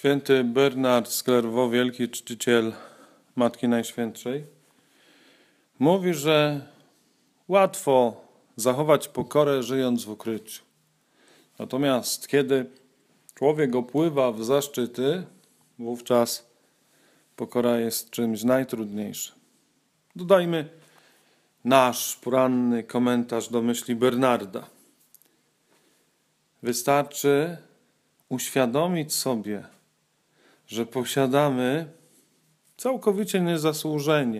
Święty Bernard z Clairvaux, wielki czciciel Matki Najświętszej, mówi, że łatwo zachować pokorę, żyjąc w ukryciu. Natomiast kiedy człowiek opływa w zaszczyty, wówczas pokora jest czymś najtrudniejszym. Dodajmy nasz poranny komentarz do myśli Bernarda. Wystarczy uświadomić sobie, że posiadamy całkowicie niezasłużenie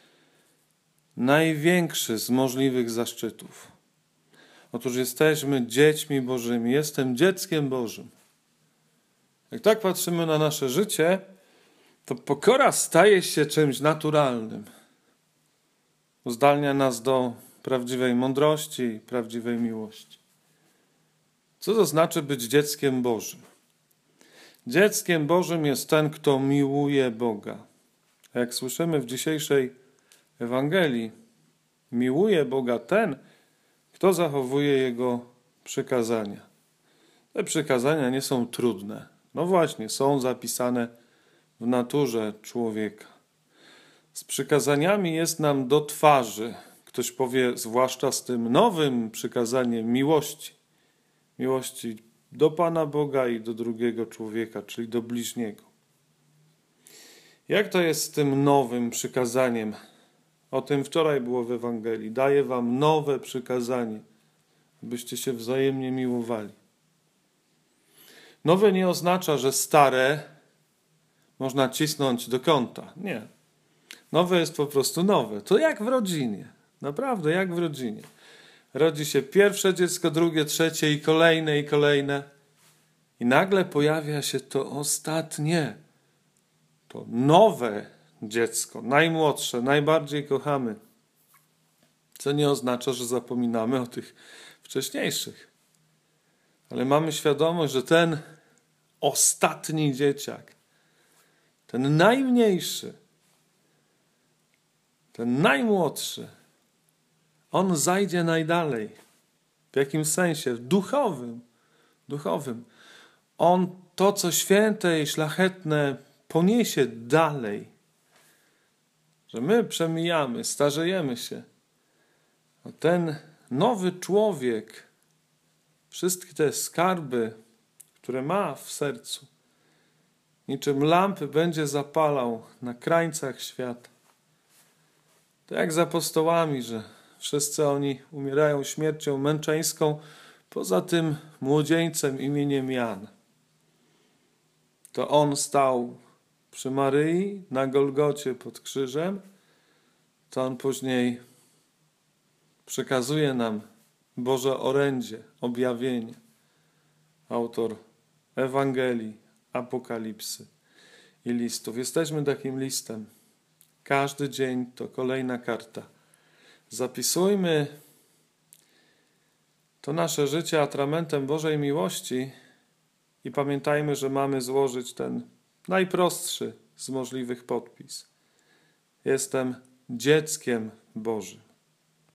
największy z możliwych zaszczytów. Otóż jesteśmy dziećmi Bożymi. Jestem dzieckiem Bożym. Jak tak patrzymy na nasze życie, to pokora staje się czymś naturalnym. Uzdalnia nas do prawdziwej mądrości i prawdziwej miłości. Co to znaczy być dzieckiem Bożym? Dzieckiem Bożym jest ten, kto miłuje Boga. A jak słyszymy w dzisiejszej Ewangelii, miłuje Boga ten, kto zachowuje Jego przykazania. Te przykazania nie są trudne. No właśnie, są zapisane w naturze człowieka. Z przykazaniami jest nam do twarzy. Ktoś powie, zwłaszcza z tym nowym przykazaniem miłości. Miłości do Pana Boga i do drugiego człowieka, czyli do bliźniego. Jak to jest z tym nowym przykazaniem? O tym wczoraj było w Ewangelii. Daję wam nowe przykazanie, byście się wzajemnie miłowali. Nowe nie oznacza, że stare można cisnąć do kąta. Nie. Nowe jest po prostu nowe. To jak w rodzinie. Naprawdę jak w rodzinie. Rodzi się pierwsze dziecko, drugie, trzecie i kolejne, i kolejne. I nagle pojawia się to ostatnie. To nowe dziecko, najmłodsze, najbardziej kochamy. Co nie oznacza, że zapominamy o tych wcześniejszych. Ale mamy świadomość, że ten ostatni dzieciak, ten najmniejszy, ten najmłodszy, on zajdzie najdalej. W jakim sensie? Duchowym. On to, co święte i szlachetne, poniesie dalej. Że my przemijamy, starzejemy się. A ten nowy człowiek wszystkie te skarby, które ma w sercu, niczym lampy będzie zapalał na krańcach świata. To jak z apostołami, że wszyscy oni umierają śmiercią męczeńską, poza tym młodzieńcem imieniem Jan. To on stał przy Maryi na Golgocie pod krzyżem, to on później przekazuje nam Boże orędzie, objawienie. Autor Ewangelii, Apokalipsy i listów. Jesteśmy takim listem. Każdy dzień to kolejna karta. Zapisujmy to nasze życie atramentem Bożej miłości i pamiętajmy, że mamy złożyć ten najprostszy z możliwych podpis. Jestem dzieckiem Bożym.